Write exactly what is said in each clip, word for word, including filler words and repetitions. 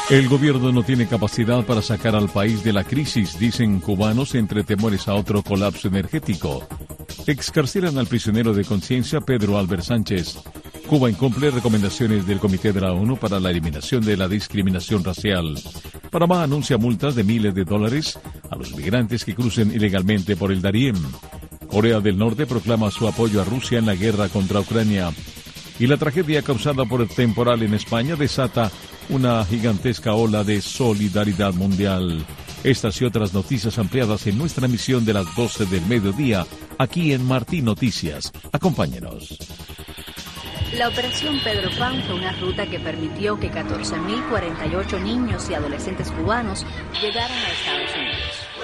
El gobierno no tiene capacidad para sacar al país de la crisis, dicen cubanos entre temores a otro colapso energético. Excarcelan al prisionero de conciencia Pedro Albert Sánchez. Cuba incumple recomendaciones del Comité de la ONU para la eliminación de la discriminación racial. Panamá anuncia multas de miles de dólares a los migrantes que crucen ilegalmente por el Darién. Corea del Norte proclama su apoyo a Rusia en la guerra contra Ucrania. Y la tragedia causada por el temporal en España desata una gigantesca ola de solidaridad mundial. Estas y otras noticias ampliadas en nuestra emisión de las doce del mediodía, aquí en Martín Noticias. Acompáñenos. La Operación Pedro Pan fue una ruta que permitió que catorce mil cuarenta y ocho niños y adolescentes cubanos llegaran a Estados Unidos.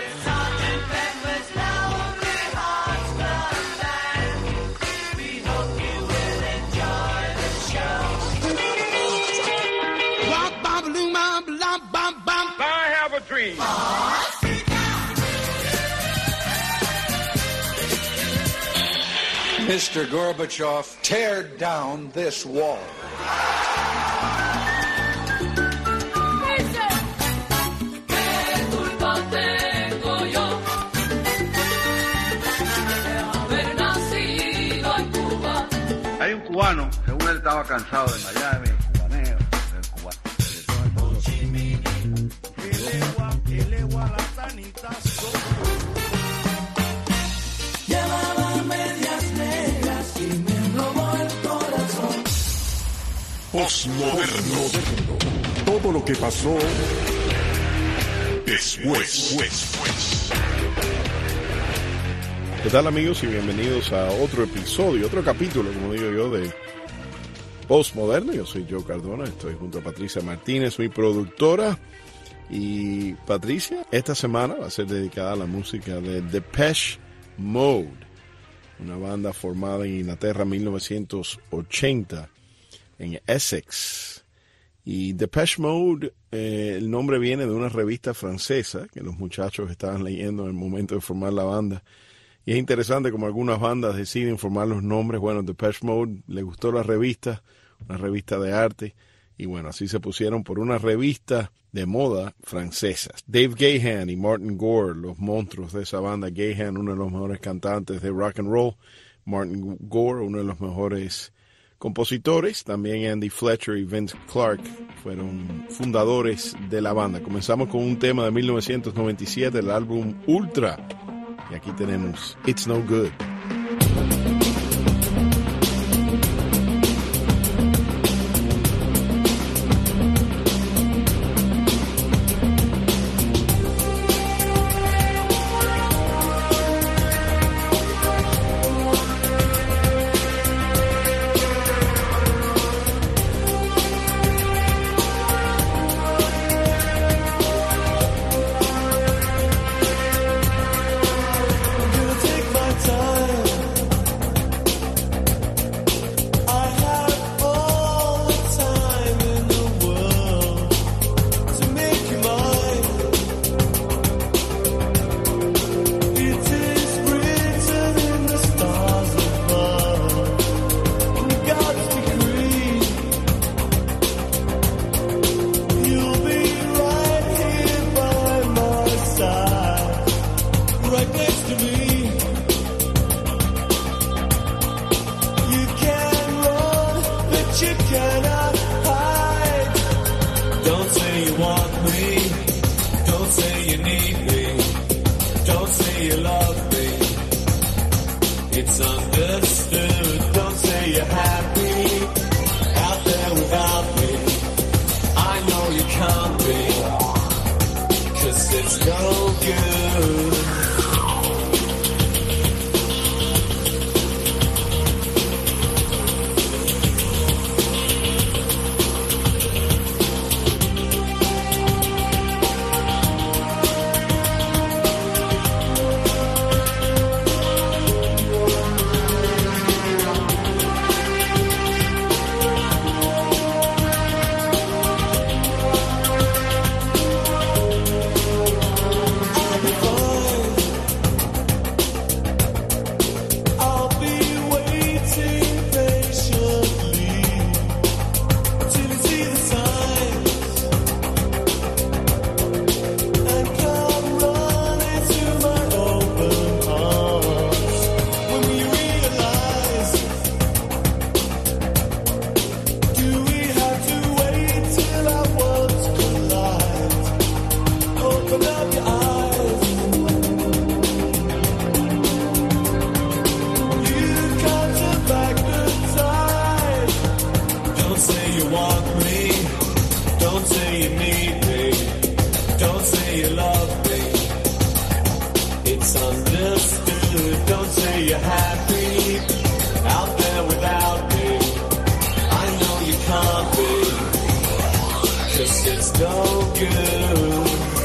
mister Gorbachev, tear down this wall. Hay un cubano, según él estaba cansado de Miami, el cubaneo, el cubano. Postmoderno. Todo lo que pasó después. después. ¿Qué tal, amigos? Y bienvenidos a otro episodio, otro capítulo, como digo yo, de Postmoderno. Yo soy Joe Cardona, estoy junto a Patricia Martínez, mi productora. Y Patricia, esta semana va a ser dedicada a la música de Depeche Mode, una banda formada en Inglaterra en mil novecientos ochenta, en Essex. Y Depeche Mode, eh, el nombre viene de una revista francesa que los muchachos estaban leyendo en el momento de formar la banda. Y es interesante como algunas bandas deciden formar los nombres. Bueno, Depeche Mode le gustó la revista, una revista de arte, y bueno, así se pusieron por una revista de moda francesa. Dave Gahan y Martin Gore, los monstruos de esa banda. Gahan, uno de los mejores cantantes de rock and roll. Martin Gore, uno de los mejores compositores. También Andy Fletcher y Vince Clarke fueron fundadores de la banda. Comenzamos con un tema de mil novecientos noventa y siete, el álbum Ultra. Y aquí tenemos It's No Good. say you want me, don't say you need me, don't say you love me. It's understood, don't say you're happy out there without me. I know you can't be, 'cause it's no good.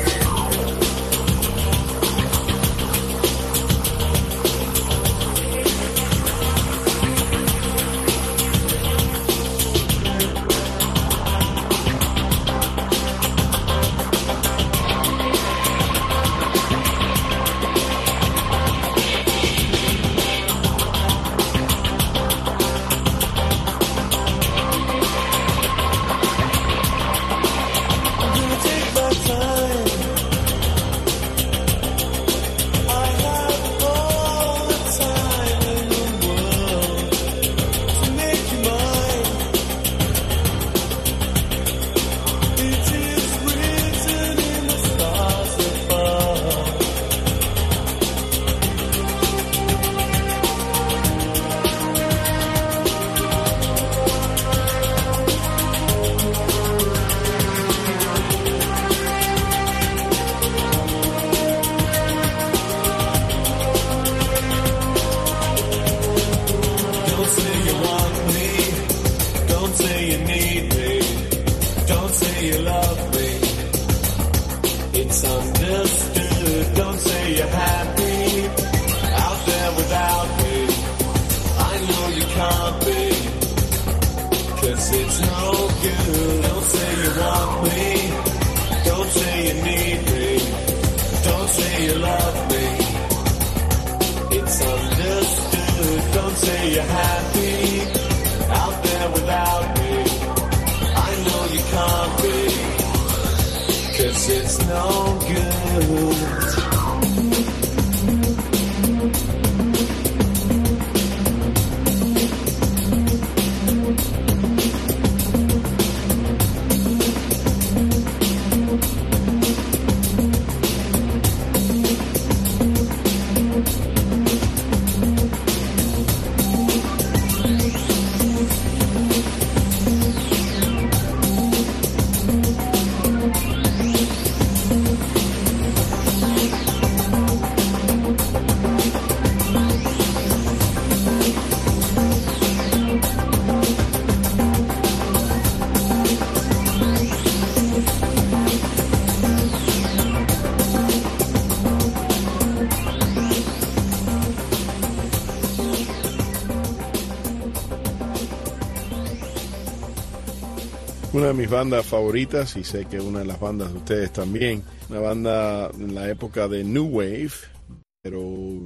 Una de mis bandas favoritas, y sé que una de las bandas de ustedes también, una banda en la época de New Wave, pero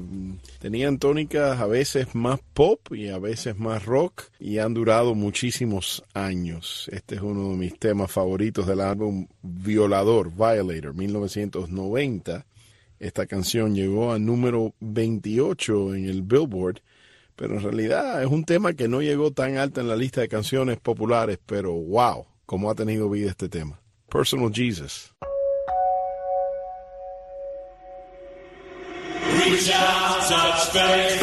tenían tónicas a veces más pop y a veces más rock, y han durado muchísimos años. Este es uno de mis temas favoritos del álbum Violador, Violator, mil novecientos noventa. Esta canción llegó al número veintiocho en el Billboard, pero en realidad es un tema que no llegó tan alta en la lista de canciones populares, pero wow, cómo ha tenido vida este tema. Personal Jesus. Reach out, touch faith.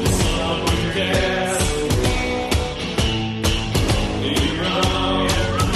Hero,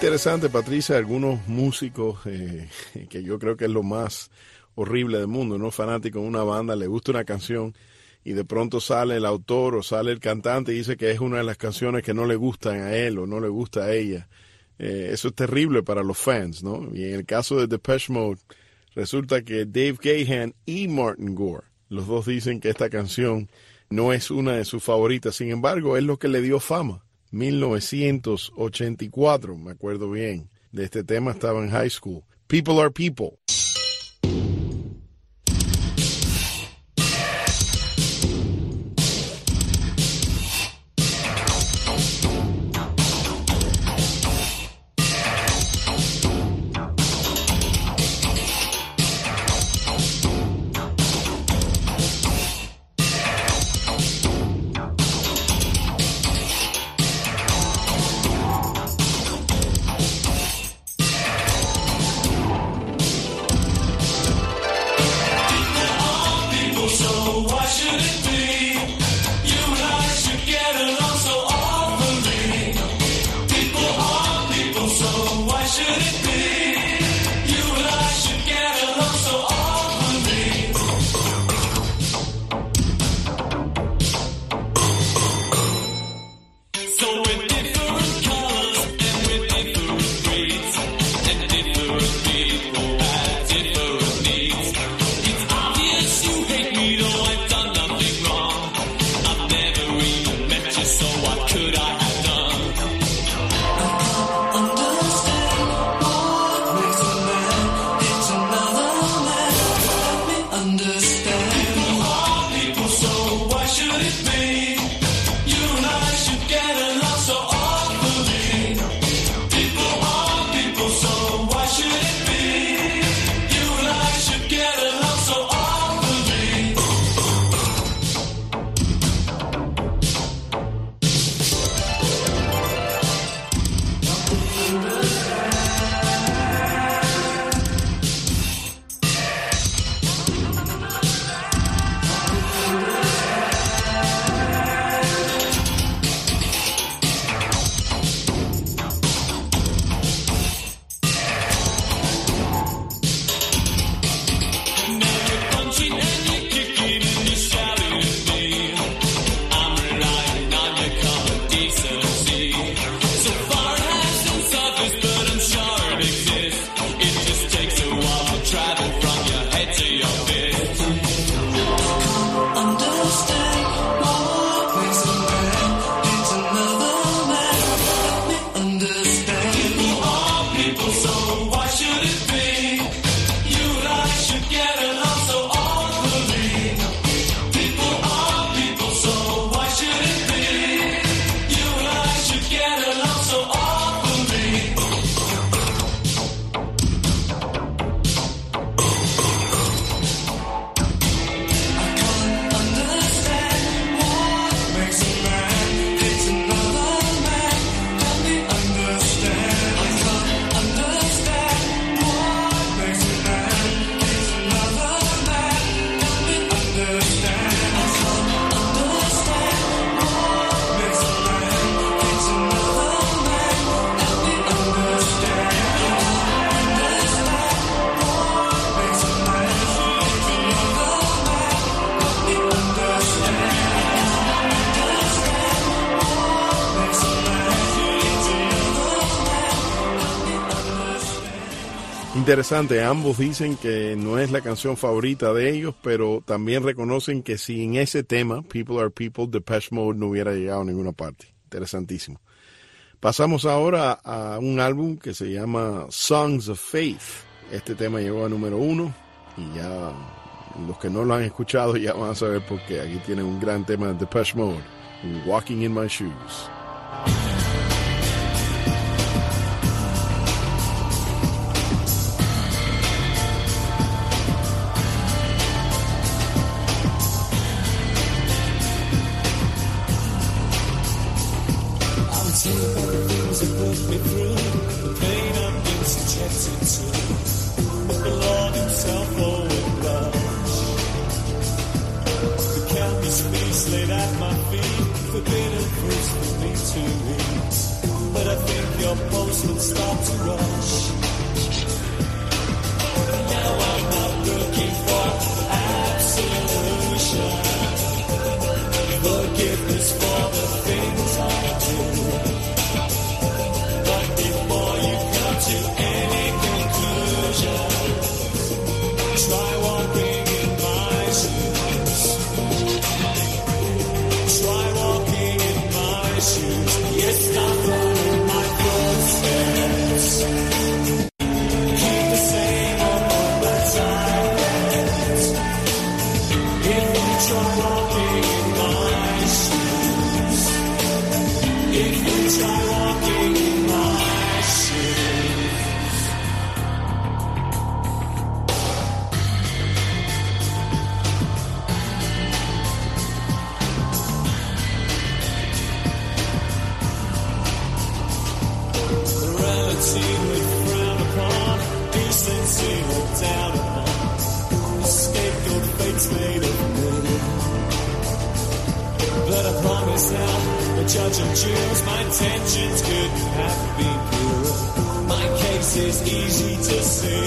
interesante, Patricia, algunos músicos eh, que yo creo que es lo más horrible del mundo, ¿no? Fanático de una banda, le gusta una canción y de pronto sale el autor o sale el cantante y dice que es una de las canciones que no le gustan a él o no le gusta a ella. Eh, eso es terrible para los fans, ¿no? Y en el caso de Depeche Mode, resulta que Dave Gahan y Martin Gore, los dos dicen que esta canción no es una de sus favoritas. Sin embargo, es lo que le dio fama. mil novecientos ochenta y cuatro, me acuerdo bien, de este tema, estaba en high school. People Are People. Interesante, ambos dicen que no es la canción favorita de ellos, pero también reconocen que si en ese tema, People Are People, Depeche Mode no hubiera llegado a ninguna parte. Interesantísimo. Pasamos ahora a un álbum que se llama Songs of Faith. Este tema llegó a número uno y ya los que no lo han escuchado ya van a saber por qué. Aquí tienen un gran tema de Depeche Mode, Walking in My Shoes. Laid at my feet, forbidden fruits for me to eat. But I think you're your pulse would start to rush. Now I'm not looking for absolution, forgiveness for the things I do. But before you come to any conclusion, try walking in my shoes. Try walking in my shoes. Yes, I'm following my footsteps. Keep the same on the silence. If you try walking in my shoes, if you try walking in my shoes. Morality would frown upon, decency would down upon. The scapegoat fate's made of me. But I promise now, the judge and jurors, my intentions couldn't have been purer. My case is easy to see.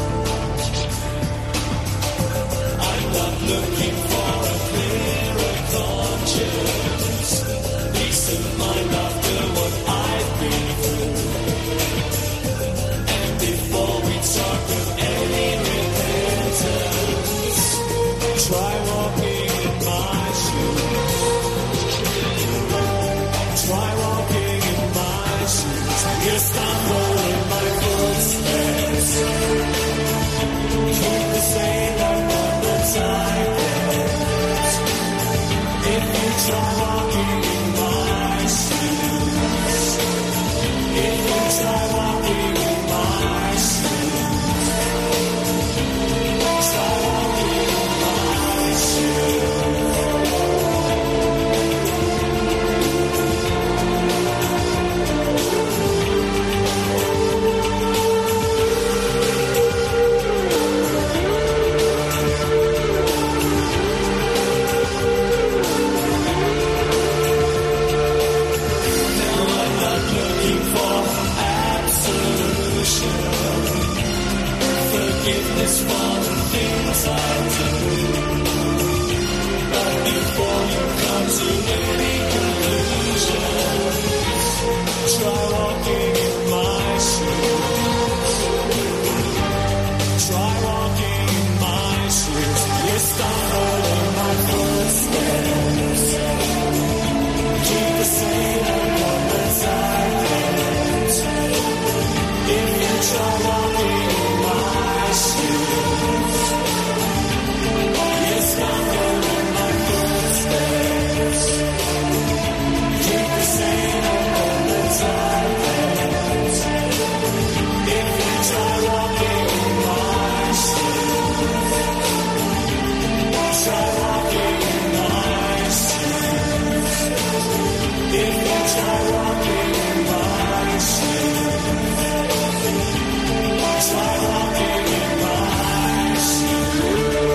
I'm not looking for a clearer conscience, peace of mind after what I've been through. And before we talk of any repentance, try walking in my shoes. Try walking in my shoes. You stumble in my footsteps. Keep the same up on the silence. If you try walking in my shoes, if you try walking in my shoes, try walking in my shoes. Forgiveness for the things I do. But before you come to any conclusions, try walking in my shoes. Try walking in my shoes. You stumble in my footsteps. Keep the same on the silence. If you try walking in my shoes, yes, I'm going my footsteps. Keep the same on the silence. If you try walking in my shoes, try walking in my shoes. If you try walking in my shoes, try walking in my shoes.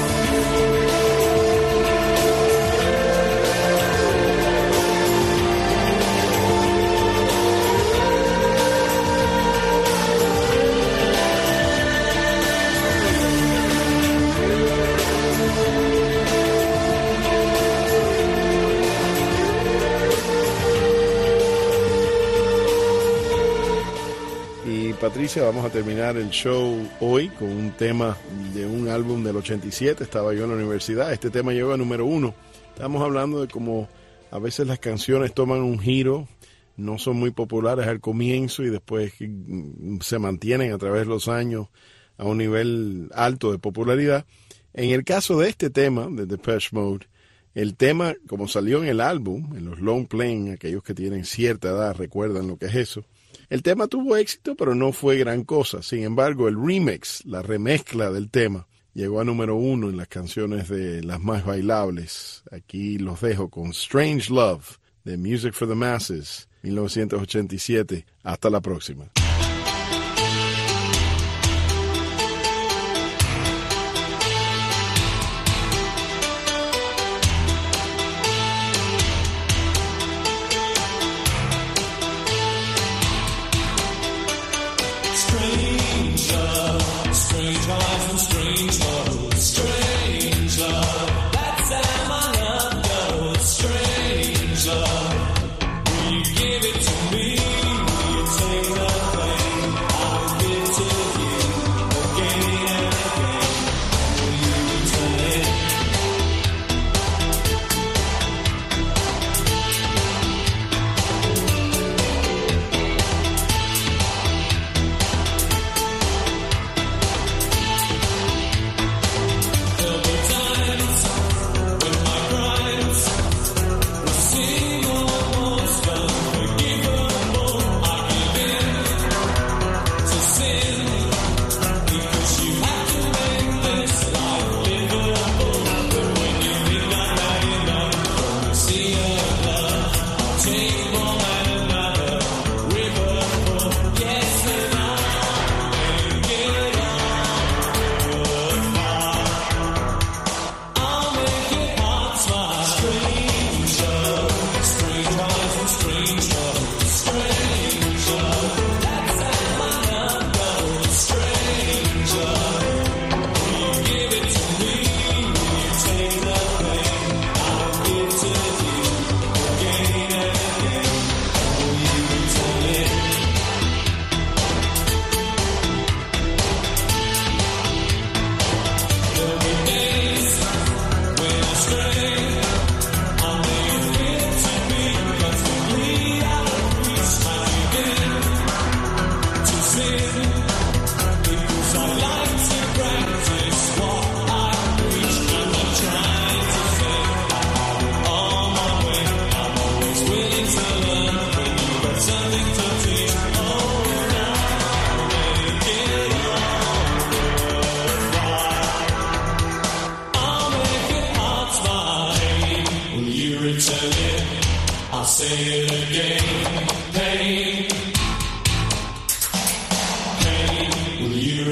Y Patricia, vamos a terminar el show hoy con un tema de un álbum del ochenta y siete. Estaba yo en la universidad. Este tema llegó a número uno. Estamos hablando de cómo a veces las canciones toman un giro, no son muy populares al comienzo y después se mantienen a través de los años a un nivel alto de popularidad. En el caso de este tema, de Depeche Mode, el tema, como salió en el álbum, en los long playing, aquellos que tienen cierta edad recuerdan lo que es eso. El tema tuvo éxito, pero no fue gran cosa. Sin embargo, el remix, la remezcla del tema, llegó a número uno en las canciones de las más bailables. Aquí los dejo con Strange Love, de Music for the Masses, mil novecientos ochenta y siete. Hasta la próxima.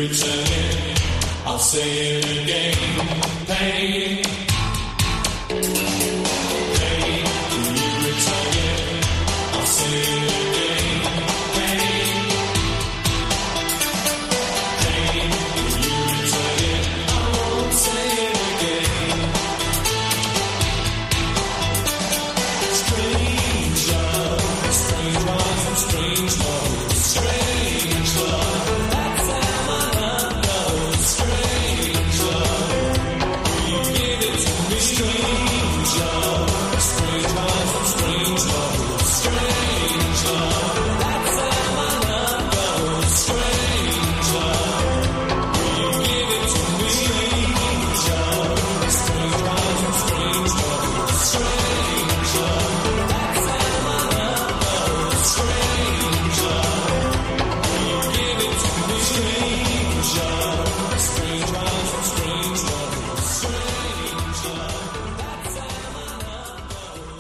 return it, I'll say it again. Pain. Pain, will you return it? I'll say it again. Pain. Pain, will you return it? I won't say it again. Strange love, strange love, strange love, strange love. That's how my love goes. Strange love, will you give it to me? Strange love, strange love, strange love, strange love. That's how my love goes. Strange love, will you give it to me? Strange love, strange love, strange love, strange love. That's how my love goes. Strange love, will you give it to me? Strange love, strange love, strange love, strange love. That's how my love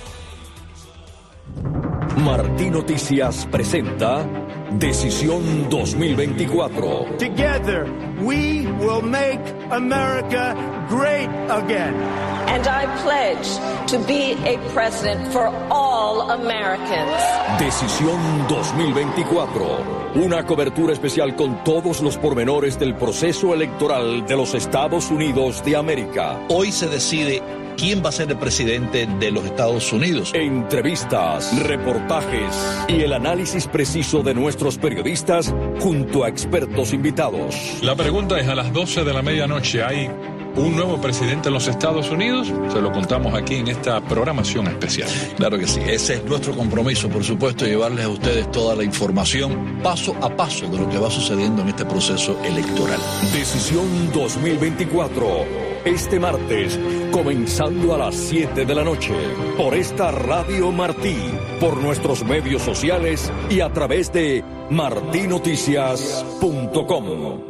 goes. Martí Noticias presenta Decisión dos mil veinticuatro. Together, we will make America great again. And I pledge to be a president for all Americans. Decisión dos mil veinticuatro. Una cobertura especial con todos los pormenores del proceso electoral de los Estados Unidos de América. Hoy se decide quién va a ser el presidente de los Estados Unidos. Entrevistas, reportajes y el análisis preciso de nuestros periodistas junto a expertos invitados. La pregunta es, a las doce de la medianoche, ¿hay un nuevo presidente en los Estados Unidos? Se lo contamos aquí en esta programación especial. Claro que sí, ese es nuestro compromiso, por supuesto, llevarles a ustedes toda la información paso a paso de lo que va sucediendo en este proceso electoral. Decisión dos mil veinticuatro, este martes, comenzando a las siete de la noche, por esta Radio Martí, por nuestros medios sociales y a través de martí noticias punto com.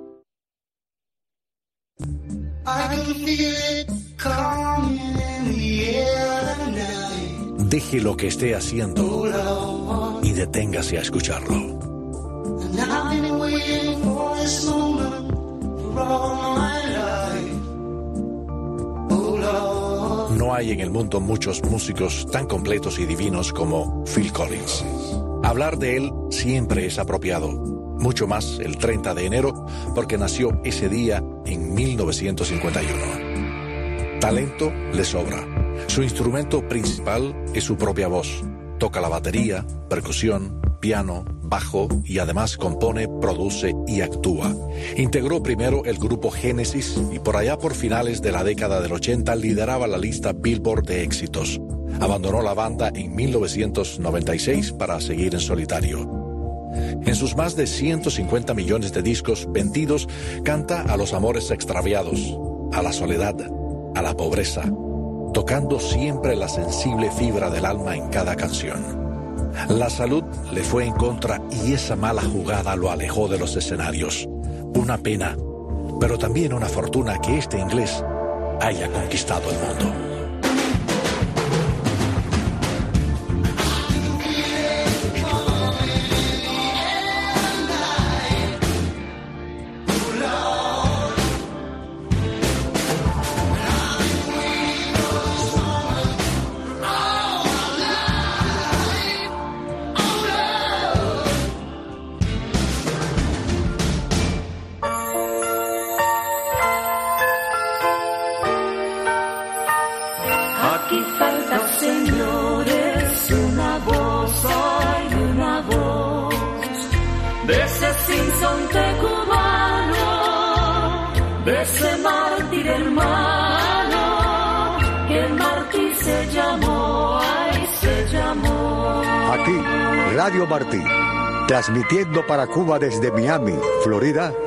Deje lo que esté haciendo y deténgase a escucharlo. No hay en el mundo muchos músicos tan completos y divinos como Phil Collins. Hablar de él siempre es apropiado, mucho más el treinta de enero, porque nació ese día en mil novecientos cincuenta y uno. Talento le sobra. Su instrumento principal es su propia voz. Toca la batería, percusión, piano, bajo y además compone, produce y actúa. Integró primero el grupo Génesis y por allá por finales de la década del ochenta lideraba la lista Billboard de éxitos. Abandonó la banda en mil novecientos noventa y seis para seguir en solitario. En sus más de ciento cincuenta millones de discos vendidos, canta a los amores extraviados, a la soledad, a la pobreza, tocando siempre la sensible fibra del alma en cada canción. La salud le fue en contra y esa mala jugada lo alejó de los escenarios. Una pena, pero también una fortuna que este inglés haya conquistado el mundo. Radio Martí, transmitiendo para Cuba desde Miami, Florida,